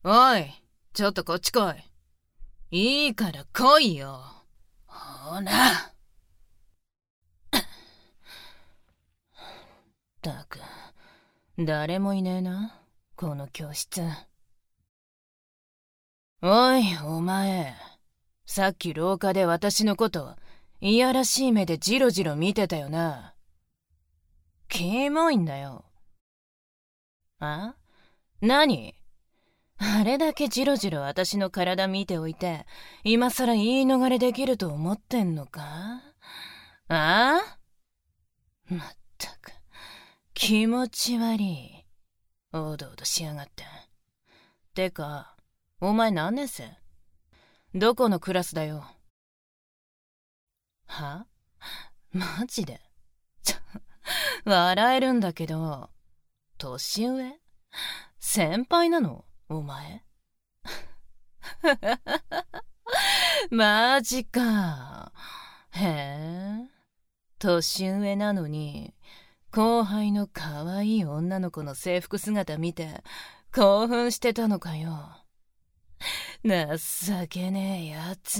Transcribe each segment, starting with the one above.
おい、ちょっとこっち来い。いいから来いよ。ほら。ったく、誰もいねえな、この教室。おい、お前。さっき廊下で私のこといやらしい目でジロジロ見てたよな。キモいんだよ。あ？何？あれだけジロジロ私の体見ておいて、今さら言い逃れできると思ってんのか？あ？まったく、気持ち悪い。おどおどしやがって。てか、お前何年生？どこのクラスだよ。は？マジで？笑えるんだけど、年上？先輩なのお前？マジか。へえ。年上なのに、後輩の可愛い女の子の制服姿見て興奮してたのかよ。情けねえやつ。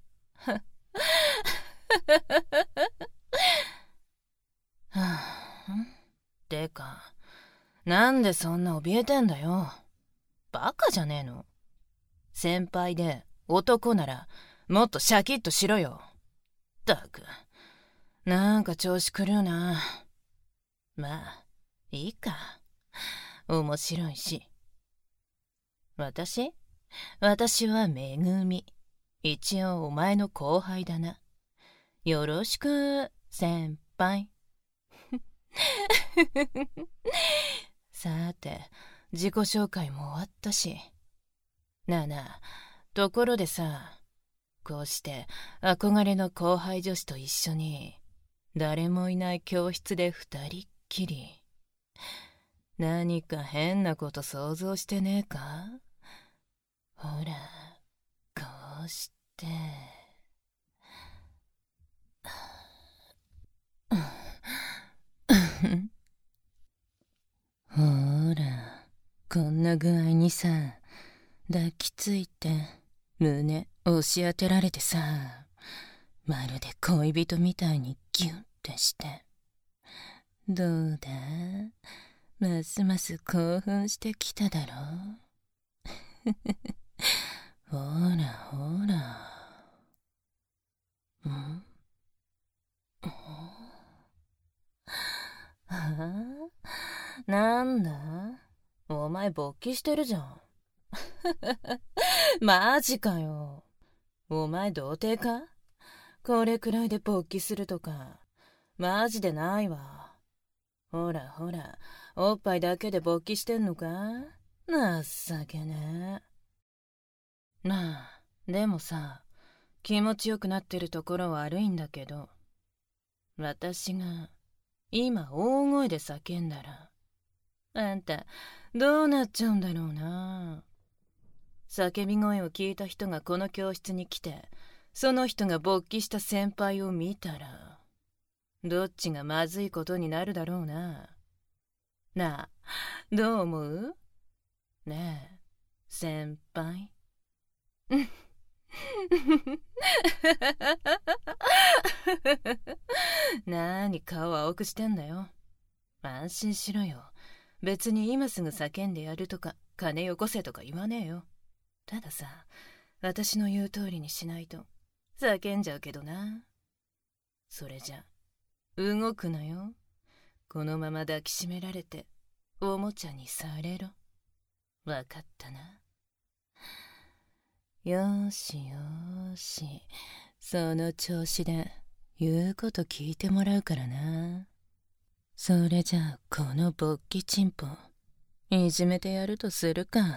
てか、なんでそんな怯えてんだよ。バカじゃねえの。先輩で男ならもっとシャキッとしろよ。ったく、なんか調子狂うな。まあ、いいか。面白いし。私はめぐみ。一応お前の後輩だな。よろしく、先輩。さて、自己紹介も終わったし。なあなあ、ところでさ、こうして憧れの後輩女子と一緒に、誰もいない教室で二人っきり。何か変なこと想像してねえか？ほら、こうして。ほら、こんな具合にさ、抱きついて胸押し当てられてさ、まるで恋人みたいにギュンってして。どうだ？ますます興奮してきただろ？ほらほら。はあ？なんだ？お前勃起してるじゃん。マジかよ。お前童貞か？これくらいで勃起するとか、マジでないわ。ほらほら、おっぱいだけで勃起してんのか？情けねえ。まあ、でもさ、気持ちよくなってるところは悪いんだけど、私が今大声で叫んだら、あんたどうなっちゃうんだろうな。叫び声を聞いた人がこの教室に来て、その人が勃起した先輩を見たら、どっちがまずいことになるだろうな。なあ、どう思う？ねえ、先輩。なーに顔青くしてんだよ。安心しろよ。別に今すぐ叫んでやるとか、金よこせとか言わねえよ。たださ、私の言う通りにしないと、叫んじゃうけどな。それじゃ、動くなよ。このまま抱きしめられて、おもちゃにされろ。わかったな。よーしよーし。その調子で言うこと聞いてもらうからな。それじゃあこの勃起チンポいじめてやるとするか。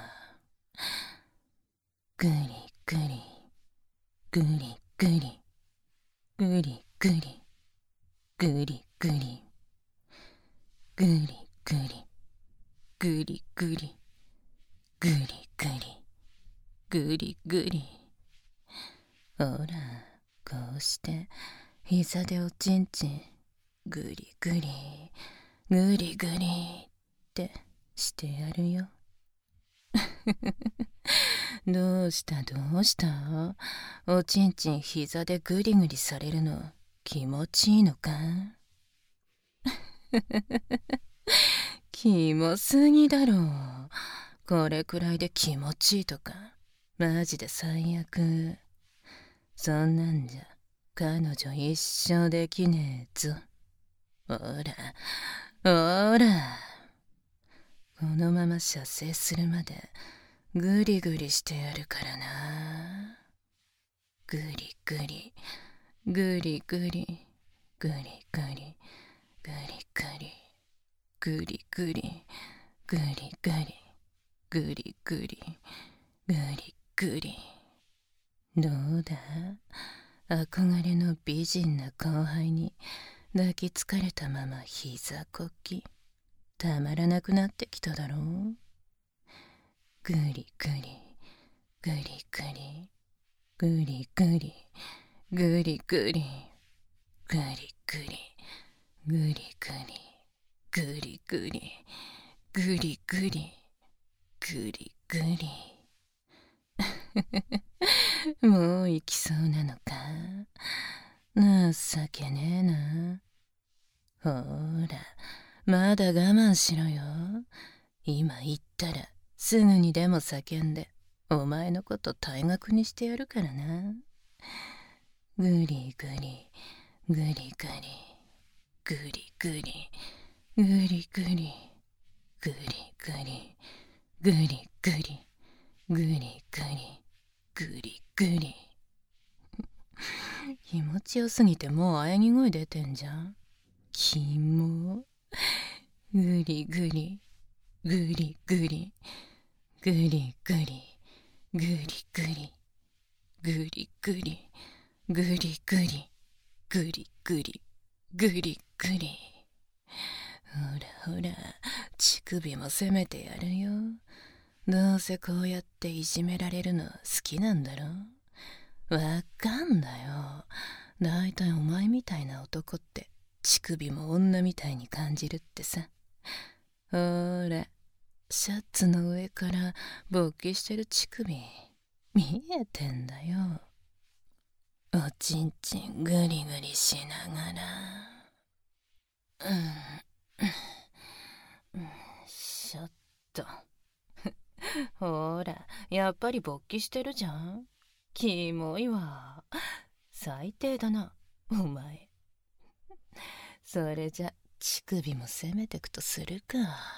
グリグリグリグリグリグリグリグリグリグリグリグリグリグリグリグリ。ほら、こうして膝でおちんちんグリグリグリグリってしてやるよ。 どうしたおちんちん膝でグリグリされるの気持ちいいのか？キモすぎだろ。これくらいで気持ちいいとかマジで最悪。そんなんじゃ彼女一生できねえぞ。ほらこのまま射精するまでグリグリしてやるからな。グリグリグリグリグリグリグリグリグリグリグリグリグリグリグリグリ。どうだ、憧れの美人な後輩に抱きつかれたまま膝こきたまらなくなってきただろう。グリグリグリグリグリグリグリグリグリグリグリグリグリグリグリグリグリグリ。もう行きそうなのか？情けねえな。ほらまだ我慢しろよ。今言ったらすぐにでも叫んでお前のこと退学にしてやるからな。グリグリグリグリグリグリグリグリグリグリグリグリグリグリグリグリグリ。気持ちよすぎてもう喘ぎ声出てんじゃん。キモ。グリグリグリグリグリグリグリグリグリグリグリグリグリグリグリグリ。ほら乳首も攻めてやるよ。どうせこうやっていじめられるの好きなんだろ。わかんだよ。だいたいお前みたいな男って乳首も女みたいに感じるってさ。ほらシャツの上から勃起してる乳首見えてんだよ。おちんちんグリグリしながらちょっとほらやっぱり勃起してるじゃん。キモいわ。最低だなお前。それじゃ乳首も攻めてくとするか。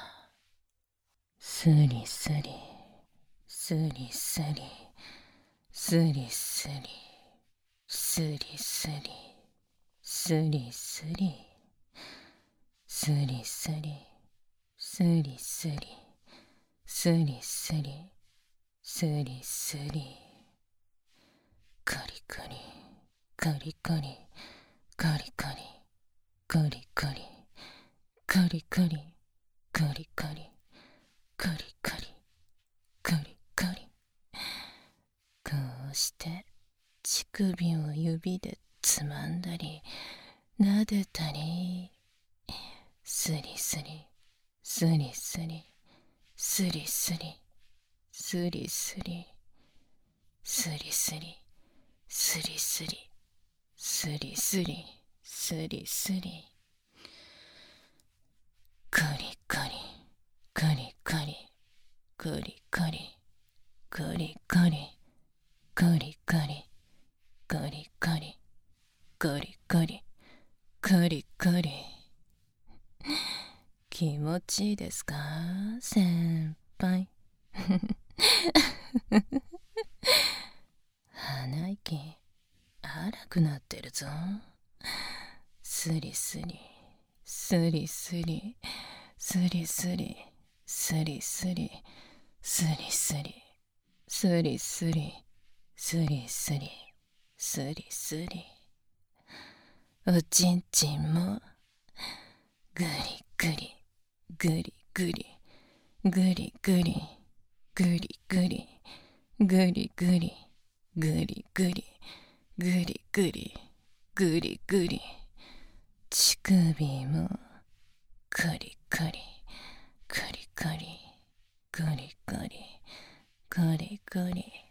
スリスリスリスリスリスリスリスリスリスリスリスリスリスリスリスリスリスリ。カリカリカリカリカリカリカリカリカリカリカリカリカリカリカリカリ。こうして乳首を指でつまんだり撫でたり、スリスリスリスリスリスリスリスリスリスリスリスリスリスリスリスリ。カリカリカリカリカリカリカリカリカリカリカリカリカリカリカリカリ。気持ちいいですか先輩。鼻息荒くなってるぞ。スリスリスリスリスリスリスリスリスリスリスリスリスリスリスリスリ。おちんちんもグリグリグリグリグリグリグリグリグリグリグリグリグリグリグリグリ。乳首もカリカリカリカリカリカリカリカリ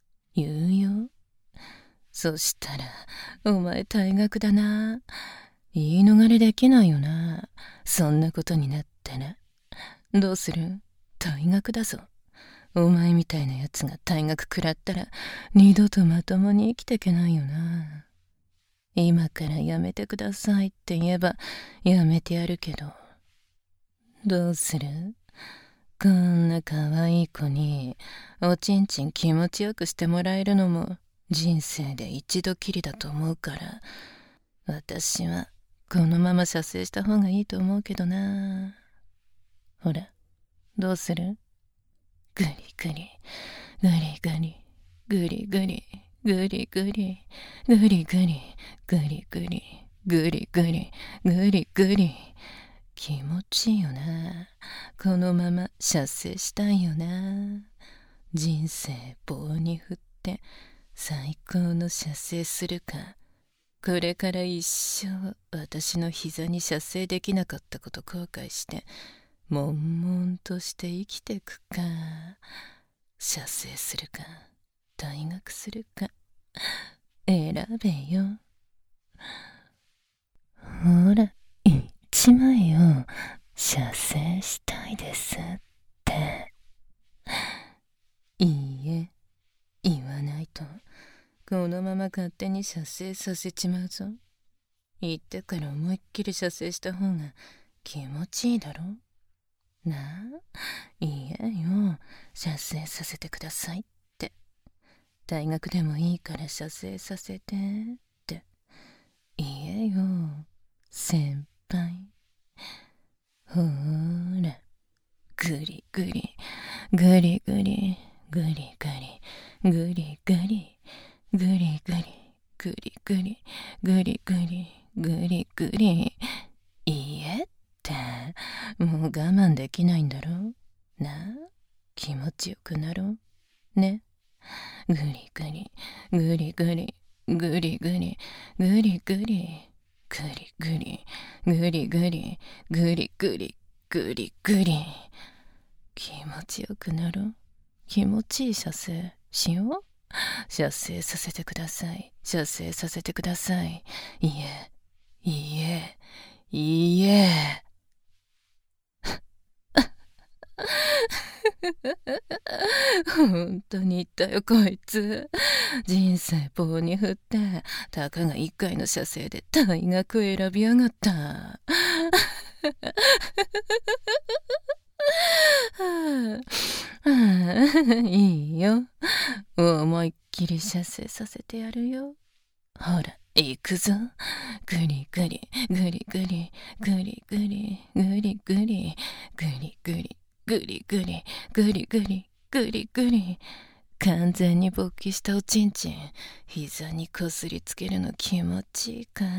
言うよ。そしたら、お前退学だな。言い逃れできないよな。そんなことになったら。どうする？退学だぞ。お前みたいなやつが退学食らったら、二度とまともに生きてけないよな。今からやめてくださいって言えば、やめてやるけど。どうする？こんな可愛い子に、おちんちん気持ちよくしてもらえるのも、人生で一度きりだと思うから、私はこのまま射精した方がいいと思うけどな。ほら、どうする？グリグリ、グリグリ、グリグリ、グリグリ、グリグリ、グリグリ、グリグリ、グリグリ。気持ちいいよな。このまま射精したいよな。人生棒に振って最高の射精するか、これから一生私の膝に射精できなかったこと後悔して悶々として生きてくか、射精するか退学するか選べよ。ほら一枚を射精したいですって。いいえ、言わないとこのまま勝手に射精させちまうぞ。言ってから思いっきり射精した方が気持ちいいだろ。なあ、いいえよ、射精させてくださいって。大学でもいいから射精させてって。いいえよ、先輩。ほーら、グリグリ、グリグリ、グリグリ、グリグリ、グリグリ、グリグリ、グリグリ、グリグリ。いいえって、もう我慢できないんだろ。なあ、気持ちよくなろう。ね。グリグリ、グリグリ、グリグリ、グリグリ、グリグリ、グリグリ、グリグリ、グリグリ。気持ちよくなろう。気持ちいい射精しよう。射精させてください。射精させてください。いいえ、いいえ、いいえ。本当に言ったよこいつ。人生棒に振ってたかが一回の射精で退学選びやがった。いいよ、思いっきり射精させてやるよ。ほら行くぞ。グリグリ、グリグリ、グリグリ、グリグリ、グリグリ、グリグリ、グリグリ、グリグリ。完全に勃起したおちんちん膝にこすりつけるの気持ちいいか。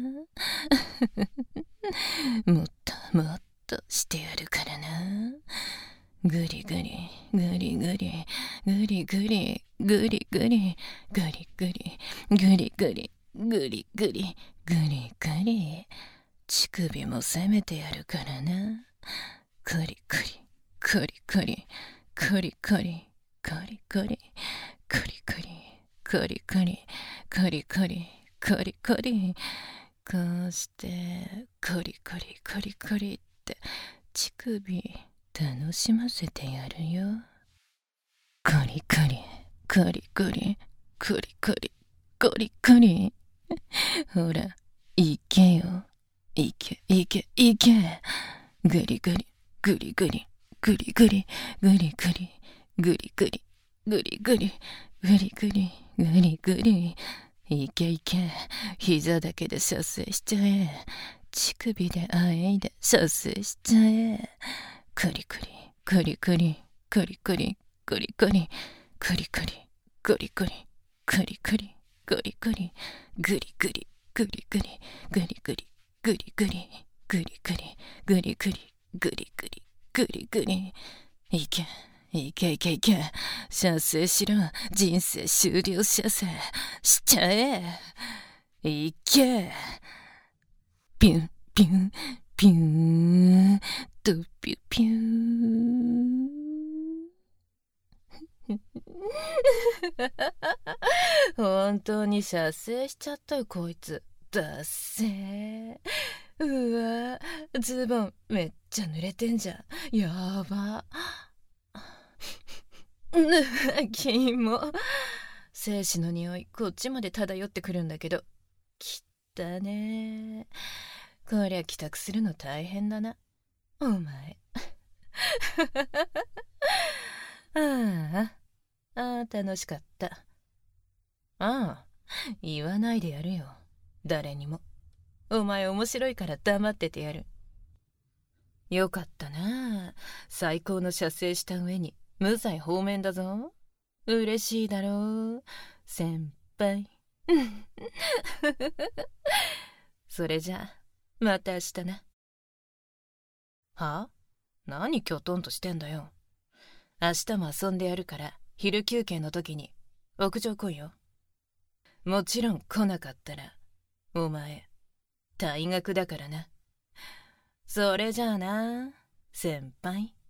もっともっとしてやるからな。グリグリ、グリグリ、グリグリ、グリグリ、グリグリ、グリグリ、グリグリ、グリグリ。乳首も攻めてやるからな。クリクリ、クリクリ、クリクリ、クリクリ、クリクリ、クリクリ、クリクリ、クリクリ。こうしてクリクリクリクリって乳首楽しませてやるよ。クリクリクリクリクリクリクリクリ。ほらいけよ、いけいけいけ。グリグリグリグリグリグリグリグリグリグリグリグリグリグリグリグリ。いけいけ、膝だけで射精しちゃえ。乳首であえいで射精しちゃえ。クリクリクリクリクリクリクリクリクリクリクリクリクリクリクリクリグリグリグリグリグリグリグリグリグリグリグリグリグリグリグリグリ。いけいけいけいけ、射精しろ。人生終了射精しちゃえ。いけ。ピュンピュンピュンとピュピュン。 本当に射精しちゃったよ、こいつ。だっせー。うわ、ズボンめっちゃ濡れてんじゃん。やば。キモ。精子の匂い、こっちまで漂ってくるんだけど。きったね。こりゃ帰宅するの大変だな。お前。楽しかった。ああ、言わないでやるよ。誰にも。お前面白いから黙っててやる。よかったな。最高の射精した上に無罪放免だぞ。嬉しいだろう、先輩。それじゃあ、また明日な。は？何きょとんとしてんだよ。明日も遊んでやるから、昼休憩の時に屋上来いよ。もちろん来なかったら、お前、退学だからな。それじゃあな、先輩。